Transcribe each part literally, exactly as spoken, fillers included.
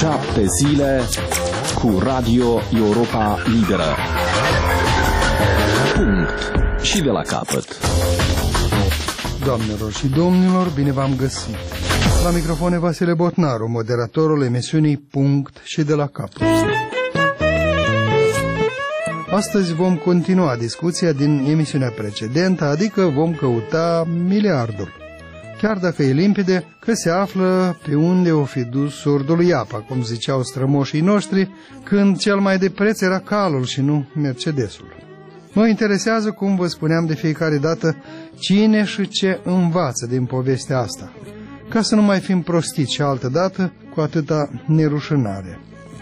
Șapte zile cu Radio Europa Liberă. Punct. Și de la capăt. Doamnelor și domnilor, bine v-am găsit. La microfone Vasile Botnaru, moderatorul emisiunii Punct și de la capăt. Astăzi vom continua discuția din emisiunea precedentă, adică vom căuta miliardul. Chiar dacă e limpede că se află pe unde o fi dus surdului apa, cum ziceau strămoșii noștri, când cel mai de preț era calul și nu Mercedesul. Mă interesează, cum vă spuneam de fiecare dată, cine și ce învață din povestea asta, ca să nu mai fim prostiți și altă dată cu atâta nerușinare.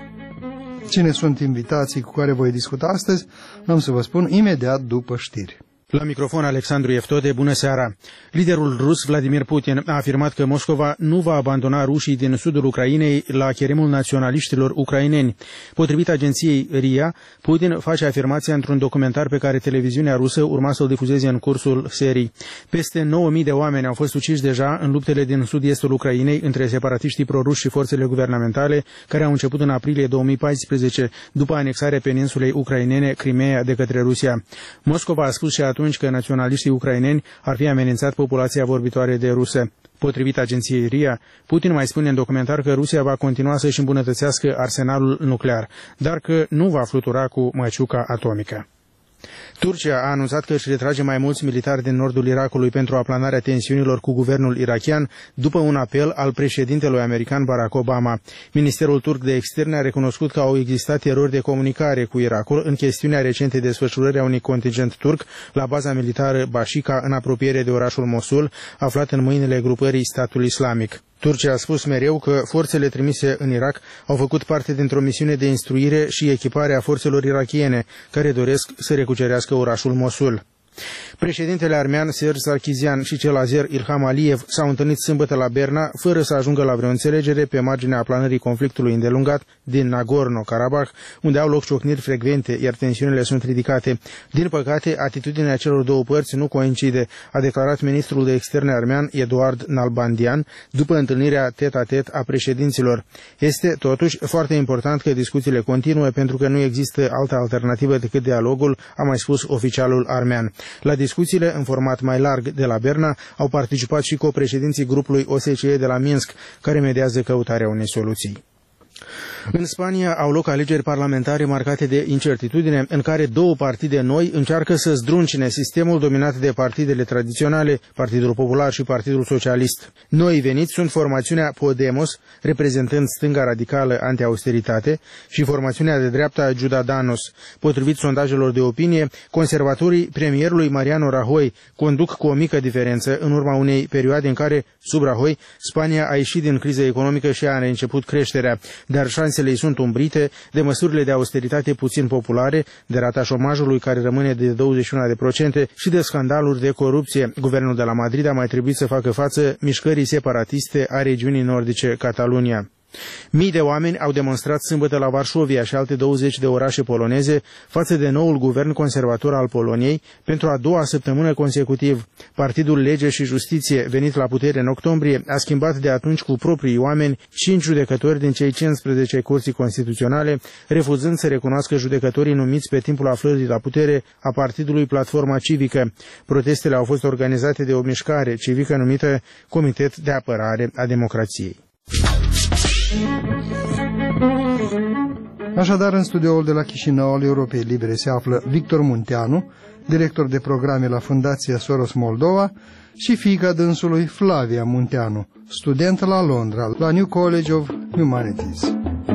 Cine sunt invitații cu care voi discuta astăzi, am să vă spun imediat după știri. La microfon Alexandru Eftode, bună seara! Liderul rus Vladimir Putin a afirmat că Moscova nu va abandona rușii din sudul Ucrainei la cheremul naționaliștilor ucraineni. Potrivit agenției R I A, Putin face afirmația într-un documentar pe care televiziunea rusă urma să-l difuzeze în cursul serii. Peste nouă mii de oameni au fost uciși deja în luptele din sud-estul Ucrainei între separatiștii proruși și forțele guvernamentale, care au început în aprilie două mii paisprezece, după anexarea peninsulei ucrainene Crimea de către Rusia. Moscova a spus și atunci că naționaliștii ucraineni ar fi amenințat populația vorbitoare de rusă. Potrivit agenției R I A, Putin mai spune în documentar că Rusia va continua să-și îmbunătățească arsenalul nuclear, dar că nu va flutura cu măciuca atomică. Turcia a anunțat că își retrage mai mulți militari din nordul Irakului pentru aplanarea tensiunilor cu guvernul irakian, după un apel al președintelui american Barack Obama. Ministerul turc de externe a recunoscut că au existat erori de comunicare cu Irakul în chestiunea recentei desfășurări a unui contingent turc la baza militară Bashika, în apropiere de orașul Mosul, aflat în mâinile grupării Statul Islamic. Turcia a spus mereu că forțele trimise în Irak au făcut parte dintr-o misiune de instruire și echipare a forțelor irakiene, care doresc să recucerească orașul Mosul. Președintele armean Serge Sarkisian și cel azer Ilham Aliyev s-au întâlnit sâmbătă la Berna, fără să ajungă la vreo înțelegere pe marginea aplanării conflictului îndelungat din Nagorno-Karabakh, unde au loc ciocniri frecvente, iar tensiunile sunt ridicate. Din păcate, atitudinea celor două părți nu coincide, a declarat ministrul de externe armean Eduard Nalbandian după întâlnirea tet-a-tet a președinților. Este, totuși, foarte important că discuțiile continuă, pentru că nu există altă alternativă decât dialogul, a mai spus oficialul armean. La discuțiile în format mai larg de la Berna au participat și copreședinții grupului O S C E de la Minsk, care mediază căutarea unei soluții. În Spania au loc alegeri parlamentare marcate de incertitudine, în care două partide noi încearcă să zdruncine sistemul dominat de partidele tradiționale, Partidul Popular și Partidul Socialist. Noi veniți sunt formațiunea Podemos, reprezentând stânga radicală anti-austeritate, și formațiunea de dreapta Ciudadanos. Potrivit sondajelor de opinie, conservatorii premierului Mariano Rajoy conduc cu o mică diferență în urma unei perioade în care, sub Rajoy, Spania a ieșit din criză economică și a reînceput creșterea, dar șansele îi sunt umbrite de măsurile de austeritate puțin populare, de rata șomajului care rămâne de douăzeci și unu la sută și de scandaluri de corupție. Guvernul de la Madrid a mai trebuit să facă față mișcării separatiste a regiunii nordice Catalunia. Mii de oameni au demonstrat sâmbătă la Varșovia și alte douăzeci de orașe poloneze față de noul guvern conservator al Poloniei pentru a doua săptămână consecutiv. Partidul Lege și Justiție, venit la putere în octombrie, a schimbat de atunci cu proprii oameni cinci judecători din cei cincisprezece curții constituționale, refuzând să recunoască judecătorii numiți pe timpul aflării la putere a partidului Platforma Civică. Protestele au fost organizate de o mișcare civică numită Comitet de Apărare a Democrației. Așadar, în studioul de la Chișinău al Europei Libere se află Victor Munteanu, director de programe la Fundația Soros Moldova, și fiica dânsului Flavia Munteanu, student la Londra, la New College of Humanities.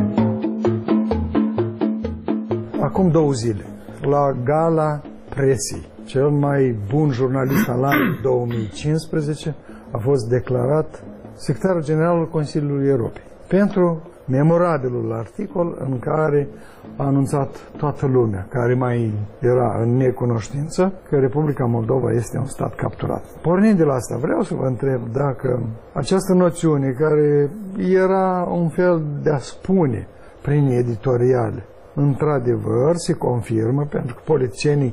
Acum două zile, la Gala Presii, cel mai bun jurnalist al anului două mii cincisprezece a fost declarat secretarul general al Consiliului Europei pentru memorabilul articol în care a anunțat toată lumea, care mai era în necunoștință, că Republica Moldova este un stat capturat. Pornind de la asta, vreau să vă întreb dacă această noțiune, care era un fel de a spune prin editoriale, într-adevăr se confirmă, pentru că politicienii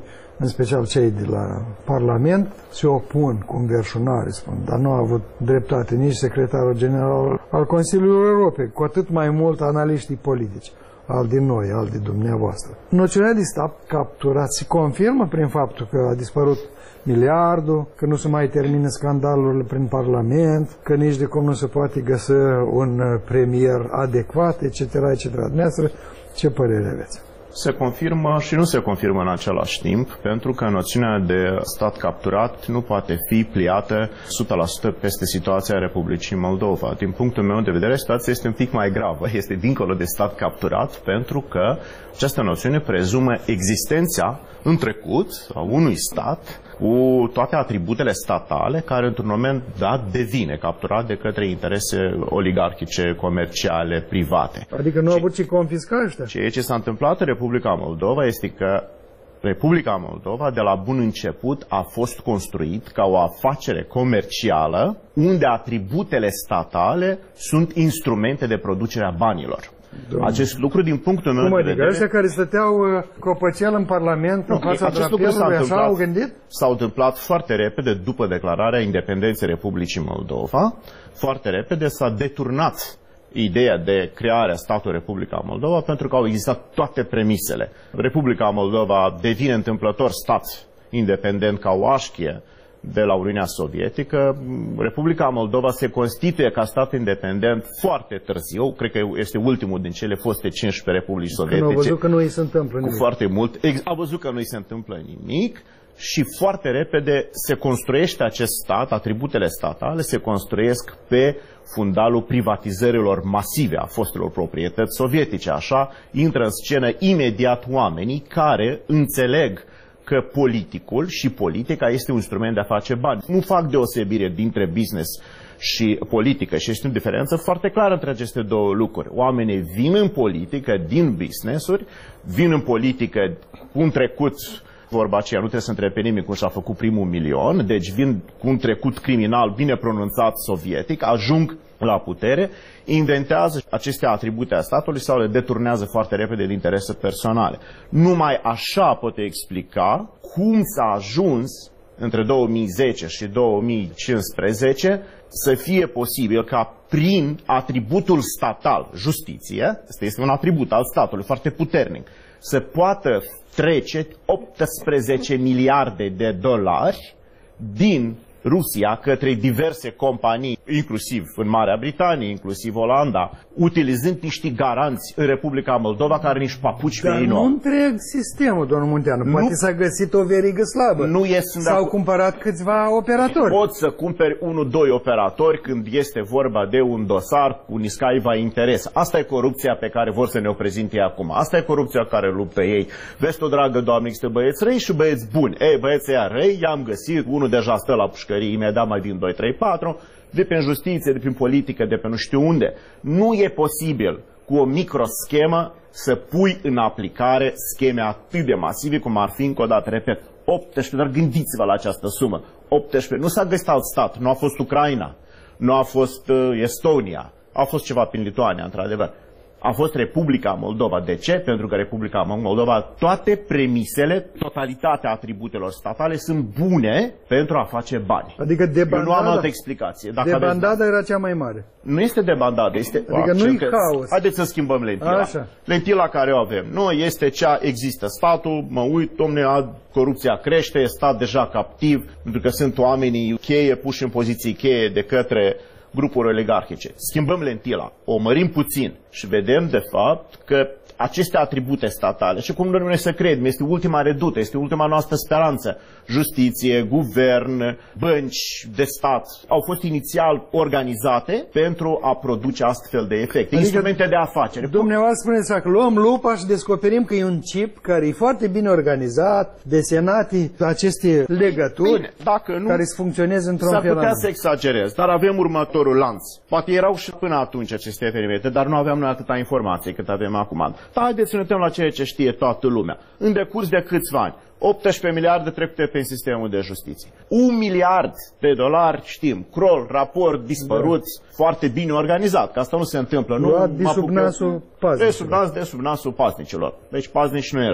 în special cei de la Parlament, se opun cu înverșunare, spun, dar nu a avut dreptate nici secretarul general al Consiliului Europei, cu atât mai mult analiștii politici, al din noi, al din dumneavoastră. Noțiunea de stat capturat se confirmă prin faptul că a dispărut miliardul, că nu se mai termină scandalurile prin Parlament, că nici de cum nu se poate găsi un premier adecvat, et cetera, et cetera. Dumneavoastră, ce părere aveți? Se confirmă și nu se confirmă în același timp, pentru că noțiunea de stat capturat nu poate fi pliată o sută la sută peste situația Republicii Moldova. Din punctul meu de vedere, situația este un pic mai gravă, este dincolo de stat capturat, pentru că această noțiune prezumă existența în trecut a unui stat cu toate atributele statale, care într-un moment dat devine capturat de către interese oligarhice, comerciale, private. Adică nu au avut ce confisca ăștia? Ceea ce s-a întâmplat în Republica Moldova este că Republica Moldova de la bun început a fost construit ca o afacere comercială unde atributele statale sunt instrumente de producere a banilor. Domnule. Acest lucru, din punctul meu Cum de adică? vedere... Ăștia care stăteau copăcel în Parlament, în fața drapelului, așa au gândit? S-a întâmplat foarte repede, după declararea independenței Republicii Moldova, foarte repede s-a deturnat ideea de crearea statului Republica Moldova, pentru că au existat toate premisele. Republica Moldova devine întâmplător stat independent ca o așchie de la Uniunea Sovietică. Republica Moldova se constituie ca stat independent foarte târziu, cred că este ultimul din cele foste cincisprezece republici sovietice. Când au văzut că nu îi se întâmplă nimic. Foarte mult. Au văzut că nu îi se întâmplă nimic și foarte repede se construiește acest stat, atributele statale se construiesc pe fundalul privatizărilor masive a fostelor proprietăți sovietice. Așa intră în scenă imediat oamenii care înțeleg că politicul și politica este un instrument de a face bani. Nu fac deosebire dintre business și politică și este o diferență foarte clară între aceste două lucruri. Oamenii vin în politică din business-uri, vin în politică cu un trecut, vorba aceea, nu trebuie să întrebe pe nimeni cum și-a făcut primul milion, deci vin cu un trecut criminal bine pronunțat sovietic, ajung la putere, inventează aceste atribute a statului sau le deturnează foarte repede de interese personale. Numai așa poate explica cum s-a ajuns între două mii zece și două mii cincisprezece să fie posibil ca prin atributul statal, justiție, asta este un atribut al statului foarte puternic, să poată trece optsprezece miliarde de dolari din Rusia către diverse companii, inclusiv în Marea Britanie, inclusiv Olanda, utilizând niște garanți în Republica Moldova care nici papuci pe ei nu. Dar nu întreg sistemul, domnul Munteanu. Poate s-a găsit o verigă slabă. Nu S-au cumpărat câțiva operatori. Poți să cumperi unul, doi operatori când este vorba de un dosar cu niscaiva interes. Asta e corupția pe care vor să ne o prezinte acum. Asta e corupția care luptă ei. Vezi tu, dragă doamnă, există băieți răi și băieți buni. Ei, băieții ăia răi, i-am găsit, unul deja stă la pușcărie, imediat mai vin doi, trei, patru, de pe justiție, de prin politică, de pe nu știu unde. Nu e posibil cu o microschemă să pui în aplicare scheme atât de masive cum ar fi, încă o dată, repet, optsprezece, dar gândiți-vă la această sumă. optsprezece, nu s-a găsit alt stat, nu a fost Ucraina, nu a fost uh, Estonia, a fost ceva prin Lituania, într-adevăr. A fost Republica Moldova. De ce? Pentru că Republica Moldova, toate premisele, totalitatea atributelor statale sunt bune pentru a face bani. Adică debandada, Eu nu am altă explicație. Dacă debandada era cea mai mare. Nu este debandada, este... Adică nu-i haos. Haideți să schimbăm lentila. Așa. Lentila care o avem. Nu este cea, există statul, mă uit, domne, corupția crește, e stat deja captiv, pentru că sunt oamenii cheie, puși în poziții cheie de către grupuri oligarhice. Schimbăm lentila, o mărim puțin și vedem de fapt că aceste atribute statale, și cum noi să credem, este ultima redută, este ultima noastră speranță. Justiție, guvern, bănci de stat au fost inițial organizate pentru a produce astfel de efecte. Adică instrumente de afacere. Dumneavoastră spuneți că luăm lupa și descoperim că e un chip care e foarte bine organizat, desenate aceste legături. Bine, dacă nu, care să funcționeze într-un fel. S-ar putea să exagerez, dar avem următorul lanț. Poate erau și până atunci aceste evenimente, dar nu aveam noi atâta informație cât avem acum. Dar haideți să ne uităm la ceea ce știe toată lumea. În decurs de câțiva ani, optsprezece miliarde trecute pe sistemul de justiție. Un miliard de dolari, știm, crol, raport, dispăruți, da. Foarte bine organizat, că asta nu se întâmplă. Luat de sub nasul paznicilor. De sub nas, de sub nasul paznicilor. Deci paznici nu erau.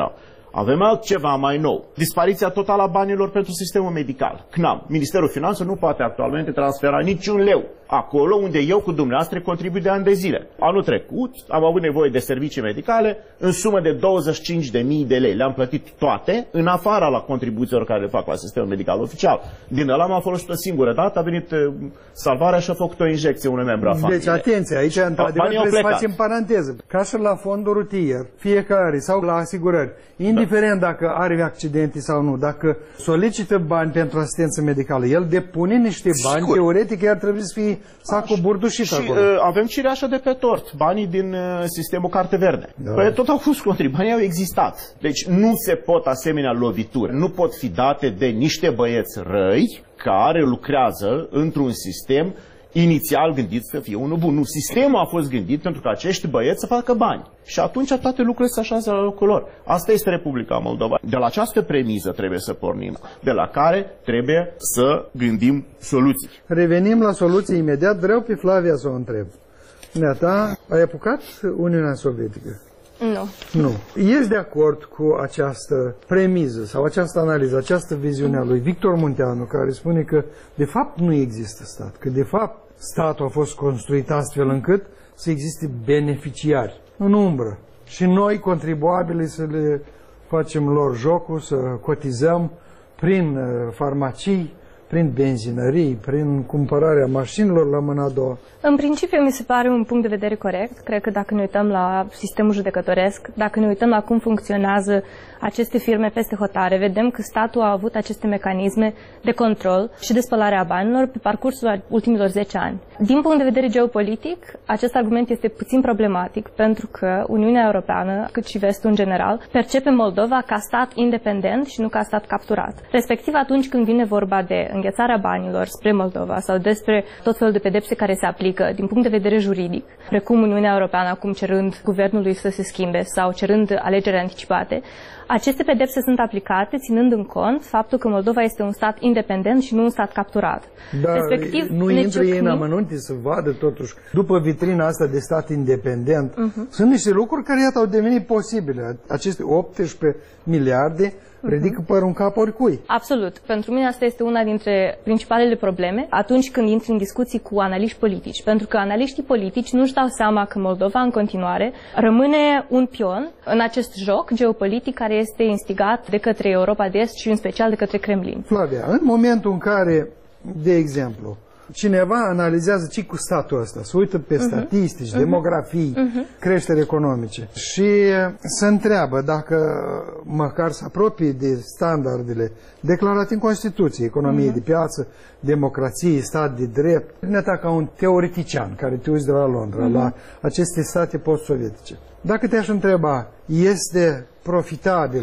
Avem altceva mai nou. Dispariția totală a banilor pentru sistemul medical. C N A M. Ministerul Finanțelor nu poate actualmente transfera niciun leu acolo unde eu cu dumneavoastră contribui de ani de zile. Anul trecut am avut nevoie de servicii medicale în sumă de douăzeci și cinci de mii de lei. Le-am plătit toate, în afara la contribuțiilor care le fac la sistemul medical oficial. Din ăla m-am folosit o singură dată, a venit uh, salvarea și a făcut o injecție unui membru a familiei. Deci, atenție, aici într-adevăr trebuie să facem paranteză. Ca și la fondul rutier, fiecare, sau la asigurări, indiferent da. dacă are accidente sau nu, dacă solicită bani pentru asistență medicală, el depune niște bani, sigur. Teoretic ar trebui să fie sacul burdușit și acolo. Uh, avem cireașa de pe tort, banii din uh, sistemul Carte Verde. Da. Păi tot au fost contribui, banii au existat. Deci nu se pot asemenea lovituri, nu pot fi date de niște băieți răi care lucrează într-un sistem inițial gândit să fie unul bun. Nu, sistemul a fost gândit pentru că acești băieți să facă bani. Și atunci toate lucrurile se așează la locul lor. Asta este Republica Moldova. De la această premiză trebuie să pornim, de la care trebuie să gândim soluții. Revenim la soluții imediat. Vreau pe Flavia să o întreb. Neata, ai apucat Uniunea Sovietică? Nu. Nu. Ești de acord cu această premiză sau această analiză, această viziune a lui Victor Munteanu, care spune că de fapt nu există stat, că de fapt statul a fost construit astfel încât să existe beneficiari în umbră și noi, contribuabili, să le facem lor jocul, să cotizăm prin farmacii, prin benzinării, prin cumpărarea mașinilor la mâna a doua? În principiu mi se pare un punct de vedere corect. Cred că dacă ne uităm la sistemul judecătoresc, dacă ne uităm la cum funcționează aceste firme peste hotare, vedem că statul a avut aceste mecanisme de control și de spălare a banilor pe parcursul ultimilor zece ani. Din punct de vedere geopolitic, acest argument este puțin problematic pentru că Uniunea Europeană, cât și Vestul în general, percepe Moldova ca stat independent și nu ca stat capturat. Respectiv atunci când vine vorba de înghețarea banilor spre Moldova sau despre tot felul de pedepse care se aplică din punct de vedere juridic, precum Uniunea Europeană acum cerând guvernului să se schimbe sau cerând alegeri anticipate, aceste pedepse sunt aplicate ținând în cont faptul că Moldova este un stat independent și nu un stat capturat. Dar respectiv, nu intră ei în amănunte să vadă totuși, după vitrina asta de stat independent, uh-huh. sunt niște lucruri care iată au devenit posibile. Aceste optsprezece miliarde ridică părul în cap oricui. Absolut. Pentru mine asta este una dintre principalele probleme atunci când intri în discuții cu analiști politici. Pentru că analiștii politici nu-și dau seama că Moldova în continuare rămâne un pion în acest joc geopolitic care este instigat de către Europa de Est și în special de către Kremlin. Flavia, în momentul în care, de exemplu, cineva analizează ce cu statul ăsta, se uită pe uh-huh. statistici, uh-huh. demografii, uh-huh. creștere economice și se întreabă dacă măcar se apropie de standardele declarate în Constituție, economie uh-huh. de piață, democrație, stat de drept, neta ca un teoretician care te uiți de la Londra, uh-huh. la aceste state post-sovietice. Dacă te-aș întreba, este profitabil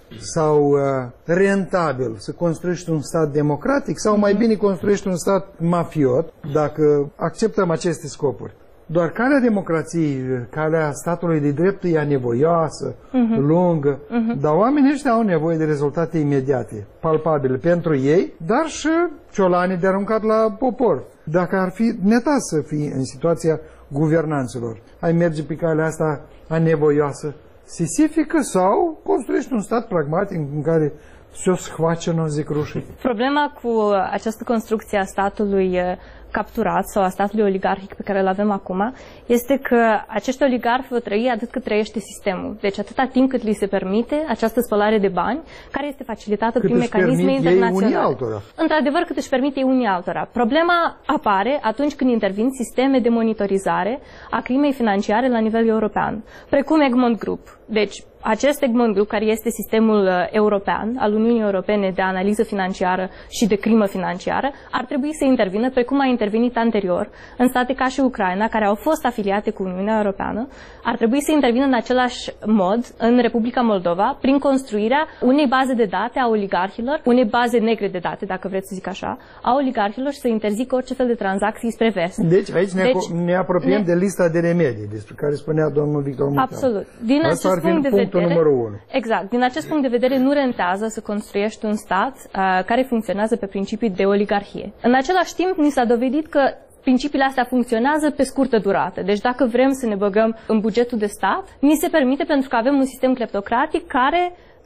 sau uh, rentabil să construiești un stat democratic sau mai bine construiești un stat mafiot, dacă acceptăm aceste scopuri? Doar calea democrației, calea statului de drept e anevoioasă, uh-huh. lungă, uh-huh. dar oamenii ăștia au nevoie de rezultate imediate, palpabile pentru ei, dar și ciolanii de aruncat la popor. Dacă ar fi neta să fii în situația guvernanților, ai merge pe calea asta anevoioasă, sisifică sau construiești un stat pragmatic în care se-o schvacenă, zic rușii? Problema cu această construcție a statului capturat sau a statului oligarhic pe care îl avem acum este că acești oligarhi vor trăi atât cât trăiește sistemul. Deci atâta timp cât li se permite această spălare de bani, care este facilitată cât prin mecanisme internaționale. Într-adevăr, cât își permite unii altora. Problema apare atunci când intervin sisteme de monitorizare a crimei financiare la nivel european, precum Egmont Group. Deci, acest Egmont Group, care este sistemul uh, european al Uniunii Europene de analiză financiară și de crimă financiară, ar trebui să intervină, precum a intervenit anterior, în state ca și Ucraina, care au fost afiliate cu Uniunea Europeană, ar trebui să intervină în același mod în Republica Moldova, prin construirea unei baze de date a oligarhilor, unei baze negre de date, dacă vreți să zic așa, a oligarhilor și să interzică orice fel de tranzacții spre vest. Deci aici ne, deci, ne apropiem ne... de lista de remedii, despre care spunea domnul Victor Munteanu. Absolut. Din Asta acest punct de vedere, numărul unu. Exact. Din acest punct de vedere nu rentează să construiești un stat uh, care funcționează pe principii de oligarhie. În același timp, ni s-a dovedit că principiile astea funcționează pe scurtă durată. Deci dacă vrem să ne băgăm în bugetul de stat, ni se permite pentru că avem un sistem cleptocratic care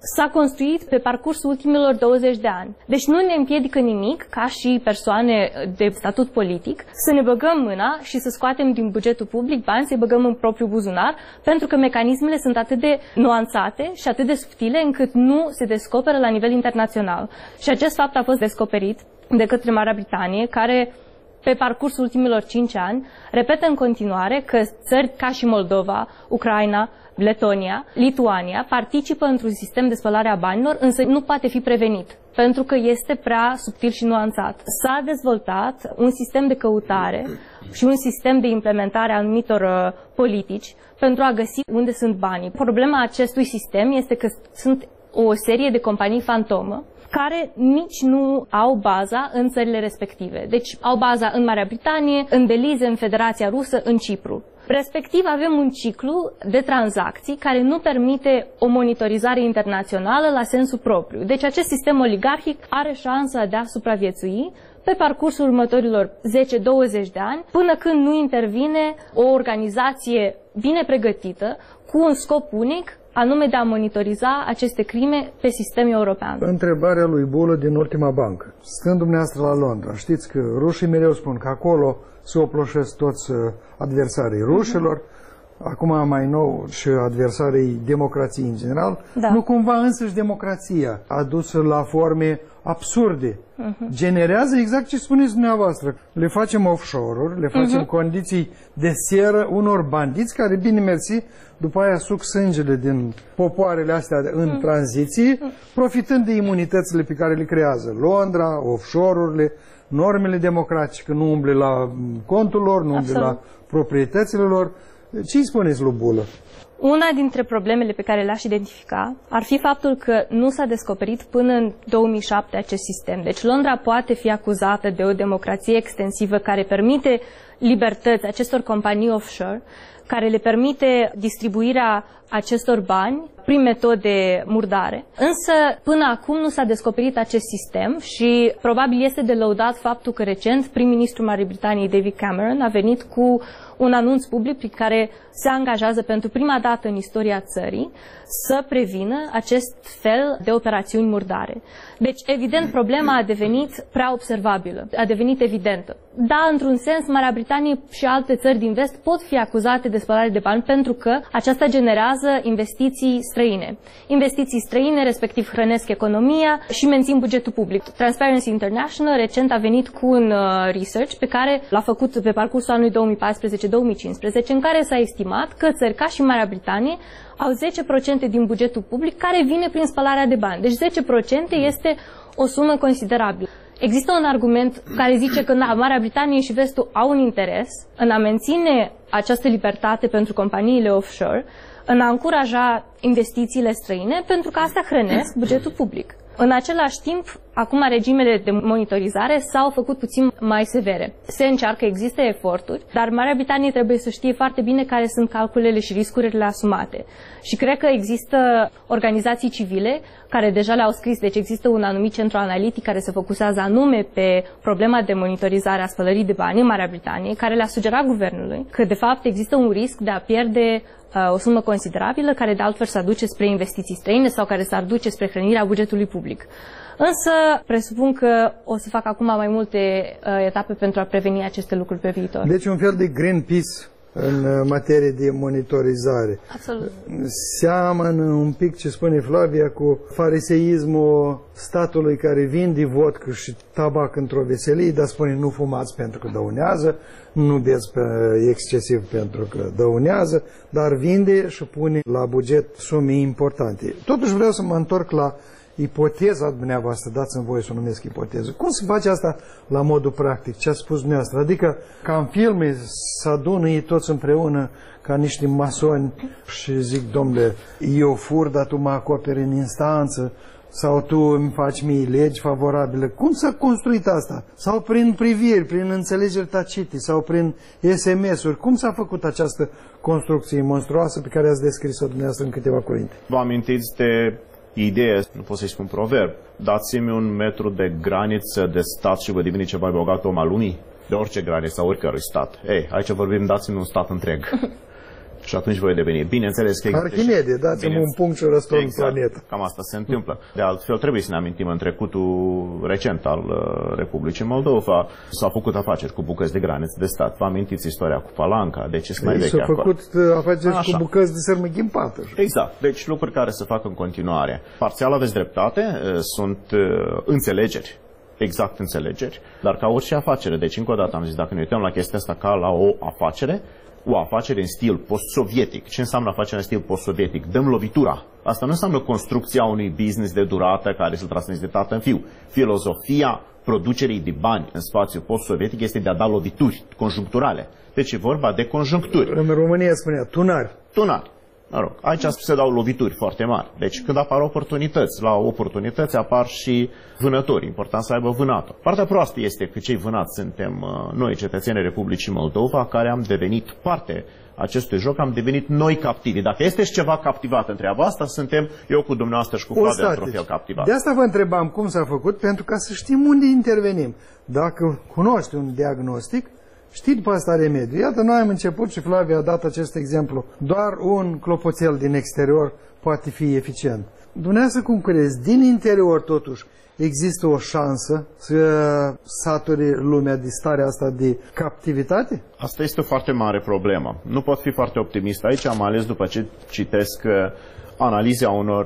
s-a construit pe parcursul ultimilor douăzeci de ani. Deci nu ne împiedică nimic, ca și persoane de statut politic, să ne băgăm mâna și să scoatem din bugetul public bani, să-i băgăm în propriul buzunar, pentru că mecanismele sunt atât de nuanțate și atât de subtile încât nu se descoperă la nivel internațional. Și acest fapt a fost descoperit de către Marea Britanie, care pe parcursul ultimilor cinci ani repetă în continuare că țări ca și Moldova, Ucraina, Letonia, Lituania participă într-un sistem de spălare a banilor, însă nu poate fi prevenit, pentru că este prea subtil și nuanțat. S-a dezvoltat un sistem de căutare și un sistem de implementare a anumitor uh, politici pentru a găsi unde sunt banii. Problema acestui sistem este că sunt o serie de companii fantomă care nici nu au baza în țările respective. Deci au baza în Marea Britanie, în Belize, în Federația Rusă, în Cipru. Respectiv avem un ciclu de tranzacții care nu permite o monitorizare internațională la sensul propriu. Deci acest sistem oligarhic are șansa de a supraviețui pe parcursul următorilor zece douăzeci de ani, până când nu intervine o organizație bine pregătită, cu un scop unic, anume de a monitoriza aceste crime pe sistem european. Întrebarea lui Bulă din Ultima Bancă. Stând dumneavoastră la Londra, știți că rușii mereu spun că acolo se oploșesc toți adversarii rușilor, uh-huh. acum mai nou și adversarii democrației în general, da. Nu cumva însăși democrația adusă la forme absurde. Uh-huh. Generează exact ce spuneți dumneavoastră. Le facem offshore-uri, le facem uh-huh. condiții de seră unor bandiți care, bine mersi, după aia suc sângele din popoarele astea în uh-huh. tranziție, uh-huh. profitând de imunitățile pe care le creează Londra, offshore-urile, normele democratice, că nu umble la contul lor, nu umble la proprietățile lor. Ce îi spuneți lui Bulă? Una dintre problemele pe care le-aș identifica ar fi faptul că nu s-a descoperit până în două mii șapte acest sistem. Deci Londra poate fi acuzată de o democrație extensivă care permite libertăți acestor companii offshore, care le permite distribuirea acestor bani prin metode murdare. Însă, până acum nu s-a descoperit acest sistem și probabil este de lăudat faptul că recent prim-ministrul Marii Britanii, David Cameron, a venit cu un anunț public prin care se angajează pentru prima dată în istoria țării să prevină acest fel de operațiuni murdare. Deci, evident, problema a devenit prea observabilă, a devenit evidentă. Da, într-un sens, Marea Britanie și alte țări din vest pot fi acuzate de spălare de bani pentru că aceasta generează investiții străine. Investiții străine, respectiv hrănesc economia și mențin bugetul public. Transparency International recent a venit cu un uh, research pe care l-a făcut pe parcursul anului două mii paisprezece două mii cincisprezece, în care s-a estimat că țări ca și Marea Britanie au zece la sută din bugetul public care vine prin spălarea de bani. Deci zece la sută este o sumă considerabilă. Există un argument care zice că na, Marea Britanie și Vestul au un interes în a menține această libertate pentru companiile offshore, în a încuraja investițiile străine, pentru că astea hrănesc bugetul public. În același timp, acum regimele de monitorizare s-au făcut puțin mai severe. Se încearcă, există eforturi, dar Marea Britanie trebuie să știe foarte bine care sunt calculele și riscurile asumate. Și cred că există organizații civile care deja le-au scris, deci există un anumit centru analitic care se focusează anume pe problema de monitorizare a spălării de bani în Marea Britanie, care le-a sugerat guvernului că de fapt există un risc de a pierde o sumă considerabilă, care de altfel s-ar duce spre investiții străine sau care s-ar duce spre hrănirea bugetului public. Însă, presupun că o să fac acum mai multe uh, etape pentru a preveni aceste lucruri pe viitor. Deci un fel de Greenpeace în materie de monitorizare. Absolut. Seamănă un pic, ce spune Flavia, cu fariseismul statului care vinde vodcă și tabac într-o veselie, dar spune nu fumați pentru că dăunează, nu beți pe excesiv pentru că dăunează, dar vinde și pune la buget sume importante. Totuși vreau să mă întorc la ipoteza dumneavoastră, dați-mi voie să o numesc ipoteză. Cum se face asta la modul practic? Ce a spus dumneavoastră? Adică, ca în filme, să adună ei toți împreună ca niște masoni și zic, domnule, eu fur, dar tu mă acoperi în instanță, sau tu îmi faci mie legi favorabile. Cum s-a construit asta? Sau prin priviri, prin înțelegeri tacite, sau prin S M S-uri. Cum s-a făcut această construcție monstruoasă pe care ați descris-o dumneavoastră în câteva cuvinte? Vă amintiți de idee, nu pot să-i spun proverb, dați-mi un metru de graniță de stat și vă devine cel mai bogat om al lumii? De orice graniță, oricărui stat. Ei, aici vorbim, dați-mi un stat întreg. Și atunci voi deveni. Bineînțeles că Arhimede, dați-mi un punct și răstorn exact, planetă. Cam asta se întâmplă. De altfel, trebuie să ne amintim în trecutul recent al uh, Republicii Moldova s-au făcut afaceri cu bucăți de graniță de stat. Vă amintiți istoria cu Palanca, deci este mai veche acolo. S-au făcut afaceri Așa. cu bucăți de sârmă ghimpată. Exact. Deci lucruri care se fac în continuare. Parțial aveți dreptate, uh, sunt uh, înțelegeri. Exact înțelegeri, dar ca orice afacere. Deci, încă o dată am zis, dacă ne uităm la chestia asta ca la o afacere, o afacere în stil post-sovietic. Ce înseamnă afacere în stil post-sovietic? Dăm lovitura. Asta nu înseamnă construcția unui business de durată care să-l transmiți de tată în fiu. Filozofia producerii de bani în spațiu post-sovietic este de a da lovituri conjuncturale. Deci e vorba de conjuncturi. În România spunea tunari. Tunari. Mă rog, aici se dau lovituri foarte mari. Deci când apar oportunități, la oportunități apar și vânători. Important să aibă vânatul. Partea proastă este că cei vânați suntem noi, cetățenii Republicii Moldova, care am devenit parte acestui joc, am devenit noi captivi. Dacă este și ceva captivat în treaba asta, suntem eu cu dumneavoastră și cu Fabio într-un fel captivat. De asta vă întrebam cum s-a făcut, pentru ca să știm unde intervenim. Dacă cunoști un diagnostic, știi după asta remediu. Iată, noi am început și Flavia a dat acest exemplu. Doar un clopoțel din exterior poate fi eficient. Dumneavoastră cum crezi? Din interior totuși există o șansă să saturi lumea de starea asta de captivitate? Asta este o foarte mare problemă. Nu pot fi foarte optimist aici, mai ales după ce citesc analiza unor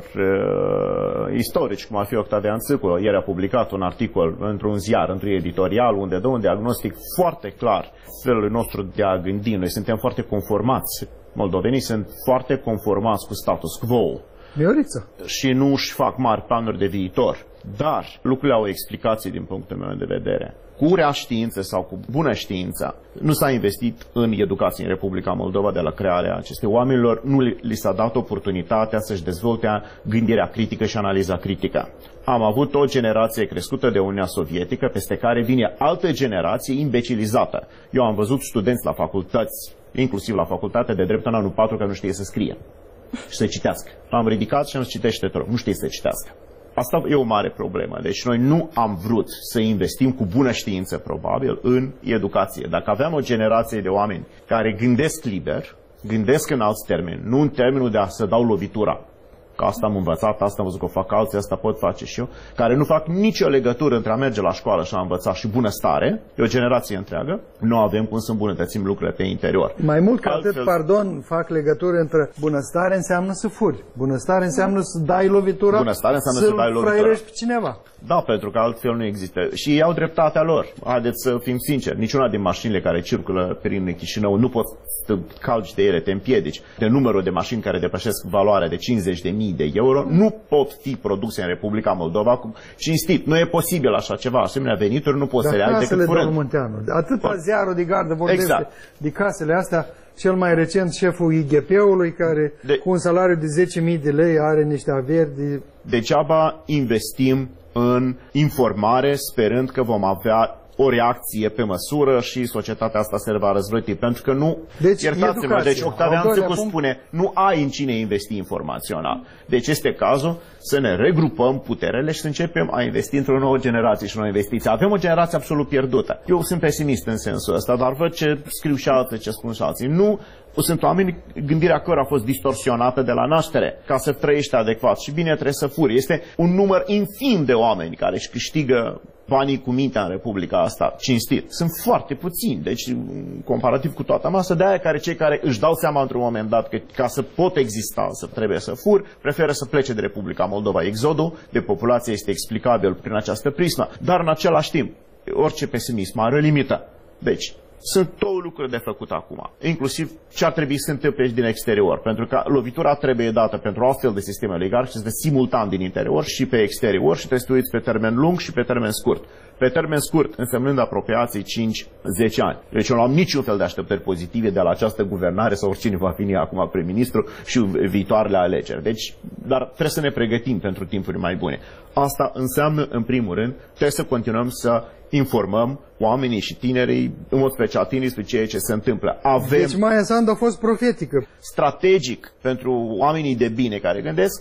uh, istorici, cum ar fi Octavian Țâcu. Ieri a publicat un articol într-un ziar, într-un editorial, unde dă un diagnostic foarte clar felului nostru de a gândi. Noi suntem foarte conformați. Moldovenii sunt foarte conformați cu status quo. Mioriță. Și nu își fac mari planuri de viitor. Dar lucrurile au o explicație din punctul meu de vedere. Cu rea știință sau cu bună știință nu s-a investit în educație în Republica Moldova de la crearea acestei oamenilor, nu li s-a dat oportunitatea să-și dezvolte gândirea critică și analiza critică. Am avut o generație crescută de Uniunea Sovietică, peste care vine altă generație imbecilizată. Eu am văzut studenți la facultăți, inclusiv la facultatea de drept în anul patru, care nu știe să scrie și să citească. Am ridicat și am zis, citește, te rog, nu știe să citească. Asta e o mare problemă. Deci noi nu am vrut să investim cu bună știință, probabil, în educație. Dacă aveam o generație de oameni care gândesc liber, gândesc în alți termeni, nu în termenul de a să dau lovitura, că asta am învățat, asta am văzut că o fac alții, asta pot face și eu, care nu fac nicio legătură între a merge la școală și a învăța și bunăstare, e o generație întreagă, nu avem cum să îmbunătățim lucrurile pe interior. Mai mult ca atât, pardon, fac legătură între bunăstare înseamnă să furi, bunăstare înseamnă să dai lovitura, bunăstare înseamnă să, să dai lovitura. fraierești pe cineva. Da, pentru că altfel nu există. Și ei au dreptatea lor. Haideți să fim sinceri. Niciuna din mașinile care circulă prin Chișinău nu poți să calci de ele, te împiedici. De numărul de mașini care depășesc valoarea de cincizeci de mii de euro nu pot fi produse în Republica Moldova cu cinstit. Nu e posibil așa ceva. Asemenea venituri nu poți să le ai decât furând. Atâta ziarul de gardă vorbește exact. de casele astea. Cel mai recent, șeful I G P-ului, care de... cu un salariu de zece mii de lei are niște averi de... Degeaba investim în informare sperând că vom avea o reacție pe măsură și societatea asta se va răzvrăti. Pentru că nu, deci, iertați-mă, deci Octavian Țâcu spune, nu ai în cine investi informațional. Deci este cazul să ne regrupăm puterele și să începem a investi într-o nouă generație și o nouă investiție. Avem o generație absolut pierdută. Eu sunt pesimist în sensul ăsta, dar văd ce scriu și alții, ce spun și alții. Nu sunt oameni, gândirea cărora a fost distorsionată de la naștere, ca să trăiești adecvat. Și bine, trebuie să furi. Este un număr infim de oameni care își câștigă banii cu mintea în Republica asta, cinstit. Sunt foarte puțini, deci comparativ cu toată masa, de aia care cei care își dau seama într-un moment dat că ca să pot exista, să trebuie să fur, preferă să plece de Republica Moldova. Exodul de populație este explicabil prin această prismă, dar în același timp, orice pesimism are o limită. Deci, sunt două lucruri de făcut acum, inclusiv ce ar trebui să se întâmple și din exterior, pentru că lovitura trebuie dată pentru astfel de sisteme oligarhice, este simultan din interior și pe exterior și trebuie să uiți pe termen lung și pe termen scurt. Pe termen scurt, însemnând apropiații cinci zece ani. Deci eu nu am niciun fel de așteptări pozitive de la această guvernare sau oricine va fi acum prim-ministru și viitoarele alegeri. Deci, dar trebuie să ne pregătim pentru timpuri mai bune. Asta înseamnă, în primul rând, trebuie să continuăm să informăm oamenii și tinerii, în mod special tinerii, despre ceea ce se întâmplă. Avem deci Maia Sandu a fost profetică. Strategic pentru oamenii de bine care gândesc,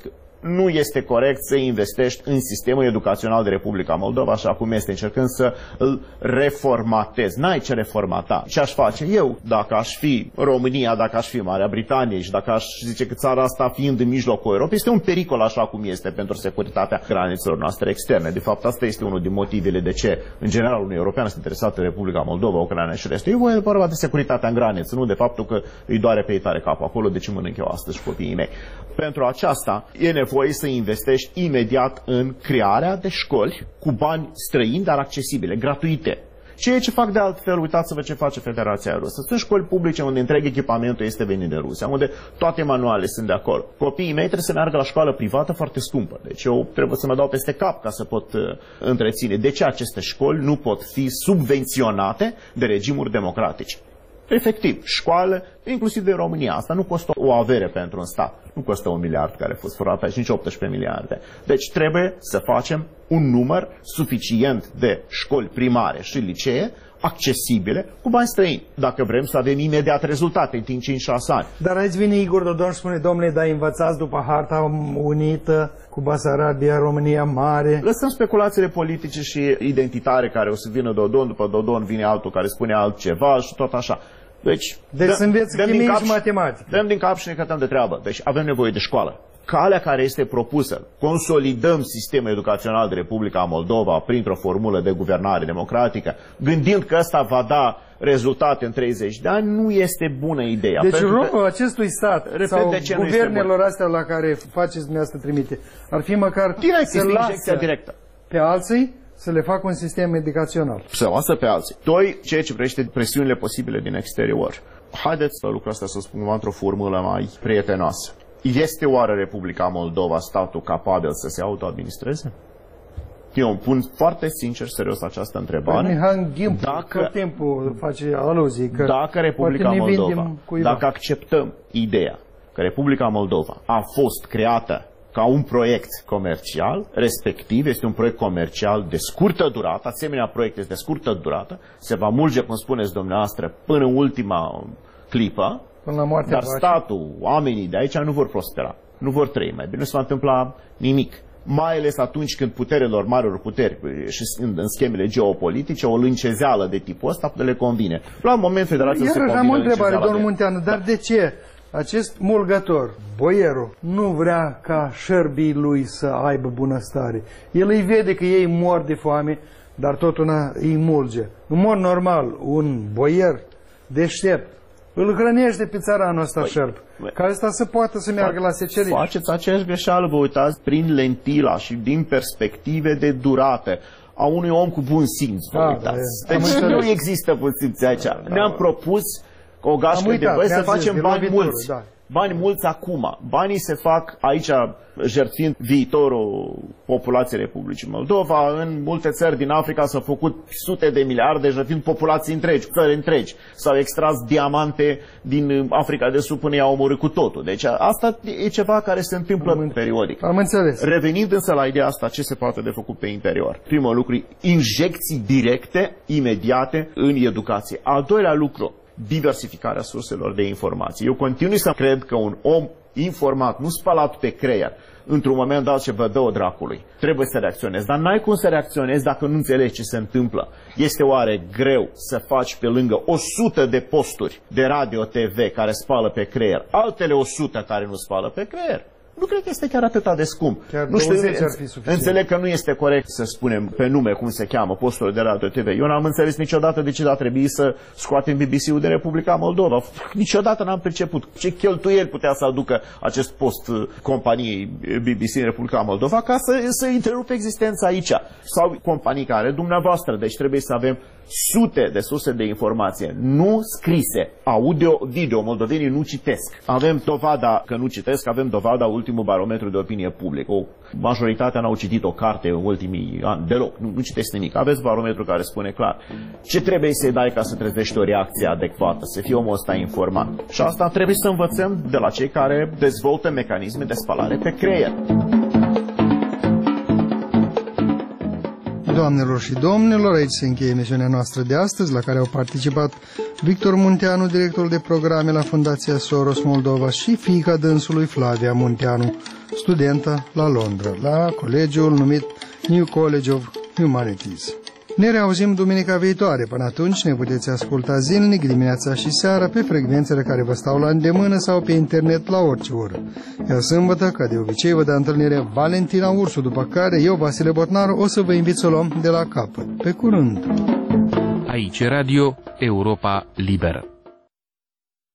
nu este corect să investești în sistemul educațional de Republica Moldova, așa cum este, încercând să îl reformatezi. N-ai ce reformata. Ce aș face eu, dacă aș fi România, dacă aș fi Marea Britanie și dacă aș zice că țara asta fiind în mijlocul Europei, este un pericol așa cum este pentru securitatea granițelor noastre externe. De fapt, asta este unul din motivele de ce, în general, Uniunea Europeană este interesată în Republica Moldova, Ucraina și restul. E vorba de securitatea în graniță, nu de faptul că îi doare pe ei tare capul acolo, de ce mănânc eu astăzi și copiii mei. Pentru aceasta e nevoie să investești imediat în crearea de școli cu bani străini, dar accesibile, gratuite. Ceea ce fac de altfel, uitați-vă ce face Federația Rusă. Sunt școli publice unde întreg echipamentul este venit din Rusia, unde toate manualele sunt de acolo. Copiii mei trebuie să meargă la școală privată foarte scumpă. Deci eu trebuie să mă dau peste cap ca să pot uh, întreține. De ce aceste școli nu pot fi subvenționate de regimuri democratice? Efectiv, școală, inclusiv de România. Asta nu costă o avere pentru un stat. Nu costă un miliard care a fost furat aici, nici optsprezece miliarde. Deci trebuie să facem un număr suficient de școli primare și licee accesibile cu bani străini, dacă vrem să avem imediat rezultate în timp cinci șase ani. Dar aici vine Igor Dodon și spune, domnule, dar învățați după harta unită cu Basarabia, România Mare. Lăsăm speculațiile politice și identitare care o să vină Dodon, după Dodon vine altul care spune altceva și tot așa. Deci, deci să înveți chimie și matematică. Dăm din cap și ne cătăm de treabă. Deci avem nevoie de școală. Calea care este propusă, consolidăm sistemul educațional de Republica Moldova printr-o formulă de guvernare democratică, gândind că ăsta va da rezultate în treizeci de ani, nu este bună ideea. Deci rolul acestui stat repet, sau de ce guvernelor astea la care faceți dumneavoastră trimite, ar fi măcar direct, să lasă directă. pe alții să le facă un sistem educațional. Să lasă pe alții. Doi, ceea ce privește presiunile posibile din exterior. Haideți la lucrul ăsta să spun într-o formulă mai prietenoasă. Este oare Republica Moldova statul capabil să se autoadministreze? Eu îmi pun foarte sincer, serios această întrebare. Mihai Ghimpu dacă, tot timpul face aluzii că dacă Republica Moldova, dacă acceptăm ideea că Republica Moldova a fost creată ca un proiect comercial, respectiv este un proiect comercial de scurtă durată, asemenea proiect este de scurtă durată, se va mulge, cum spuneți dumneavoastră, până în ultima clipă, până la moartea dar pace. statul, oamenii de aici nu vor prospera, nu vor trăi mai bine, nu se va întâmpla nimic. Mai ales atunci când puterilor, marilor puteri și în, în schemele geopolitice, o lâncezeală de tipul ăsta le convine. La un moment Federația se convine. Am o întrebare, domnul Munteanu, dar de ce acest mulgător, boierul, nu vrea ca șerbii lui să aibă bunăstare? El îi vede că ei mor de foame, dar tot una îi mulge. În mod normal, un boier deștept îl hrănește pe țaranul ăsta păi, șerp, păi, ca ăsta să poată să meargă la seceriș. Faceți aceeași greșeală, vă uitați prin lentila și din perspective de durată a unui om cu bun simț, vă da, uitați. Da, deci nu există bun simț aici. Da, ne-am propus o gașcă de voi să facem zis, bani mulți. Da. Bani mulți acum. Banii se fac aici, jertfind viitorul populației Republicii Moldova. În multe țări din Africa s-au făcut sute de miliarde, jertfind populații întregi, țări întregi. S-au extras diamante din Africa de Sud până i-au omorât cu totul. Deci asta e ceva care se întâmplă am periodic. Am înțeles. Revenind însă la ideea asta, ce se poate de făcut pe interior? Primul lucru, injecții directe, imediate în educație. Al doilea lucru, diversificarea surselor de informații. Eu continui să cred că un om informat, nu spălat pe creier, într-un moment dat ce vă dă-o dracului, trebuie să reacționezi. Dar n-ai cum să reacționezi dacă nu înțelegi ce se întâmplă. Este oare greu să faci pe lângă o sută de posturi de radio T V care spală pe creier, altele o sută care nu spală pe creier? Nu cred că este chiar atât de scump. Chiar nu știu, ar fi suficient. Înțeleg că nu este corect să spunem pe nume cum se cheamă postul de radio T V. Eu n-am înțeles niciodată de ce a trebuit să scoatem B B C-ul de Republica Moldova. Niciodată n-am perceput ce cheltuieli putea să aducă acest post companiei B B C în Republica Moldova ca să, să întrerupe existența aici. Sau companii care dumneavoastră, deci trebuie să avem sute de surse de informație, nu scrise, audio, video, moldovenii nu citesc. Avem dovada că nu citesc, avem dovada ultimul barometru de opinie publică. O majoritatea n-au citit o carte în ultimii ani, deloc, nu, nu citesc nimic. Aveți barometru care spune clar ce trebuie să-i dai ca să trezești o reacție adecvată, să fie omul ăsta informat. Și asta trebuie să învățăm de la cei care dezvoltă mecanisme de spalare pe creier. Doamnelor și domnilor, aici se încheie emisiunea noastră de astăzi, la care au participat Victor Munteanu, director de programe la Fundația Soros Moldova, și fiica dânsului, Flavia Munteanu, studentă la Londra, la colegiul numit New College of Humanities. Ne reauzim duminica viitoare. Până atunci ne puteți asculta zilnic, dimineața și seara, pe frecvențele care vă stau la îndemână sau pe internet la orice oră. Iar sâmbătă, ca de obicei, vă dă întâlnire Valentina Ursu, după care eu, Vasile Botnaru, o să vă invit să luăm de la capăt. Pe curând! Aici Radio Europa Liberă.